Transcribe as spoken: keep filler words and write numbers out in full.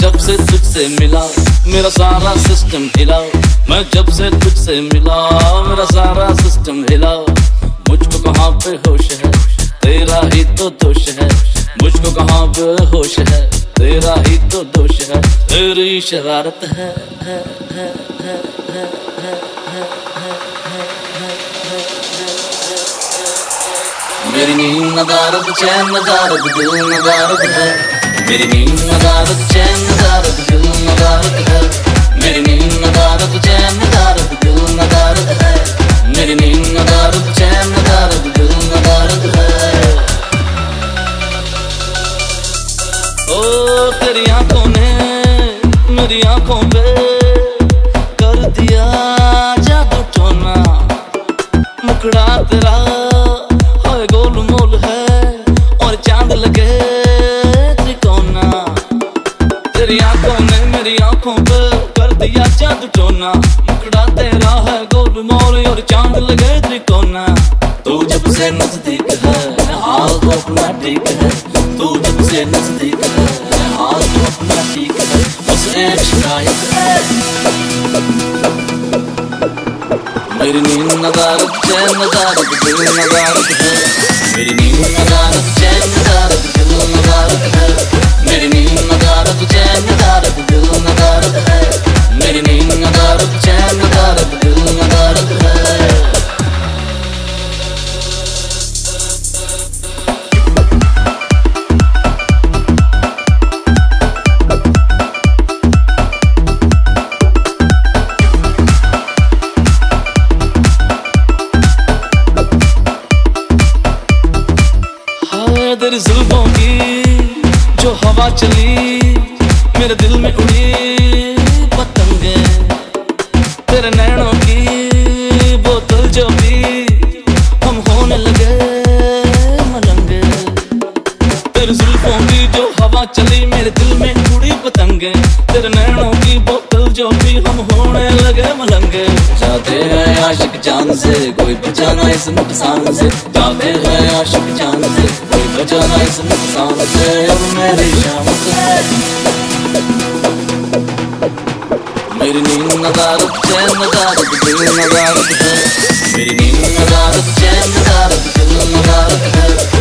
जब से तुझसे मिला मेरा सारा सिस्टम हिला। मैं जब से तुझसे मिला मेरा सारा सिस्टम हिला। मुझको कहाँ पे होश है तेरा ही तो दोष है। मुझको कहाँ पे होश है तेरा ही तो दोष है। तेरी शरारत है, है, है, है, है, है, है, है, है। मेरी नींद नदारद चैन नदारद दिल नदारद है। मेरी नींद नदारद चैन नदारद दिल नदारद है। मेरी नींद नदारद चैन नदारद दिल नदारद है। मेरी नींद नदारद चैन नदारद दिल नदारद है। ओ तेरी आंखों ने मेरी आंखों पे कर दिया जादू टोना। मुखड़ा तेरा है गोल मोल है और चांद लगे त्रिकोना। तेरी आंखों ने मेरी आंखों पे कर दिया जादू टोना। मुखड़ा तेरा है गोल मोल और चांद लगे त्रिकोना। तू जब से नजदीक है हाल तो अपना ठीक है। तू जब से नजदीक है हाल तो अपना ठीक है। बस एक शिकायत है मेरी नींद नदारद चैन नदारद दिल नदारद है। मेरी नींद नदारद चैन नदारद दिल नदारद है। मेरी नींद नदारद चैन नदारद दिल नदारद है। मेरी नींद नदारद चैन नदारद दिल नदारद है। तेरी जुल्फों की जो हवा चली मेरे दिल में उड़ी पतंगे। तेरे नैनों की बोतल जो भी हम होने लगे मलंगे। तेरी जुल्फों की जो हवा चली मेरे दिल में उड़ी पतंगे। तेरे नैनों की बोतल जो भी हम होने लगे मलंगे। जाते हैं आशिक जान से कोई बचाना इस नुकसान से। जाते हैं आशिक जान से कोई बचाना इस नुकसान से। अब मेरी शाम है मेरी नींद नदारद चैन नदारद दिल नदारद है। मेरी नींद नदारद चैन नदारद दिल नदारद है।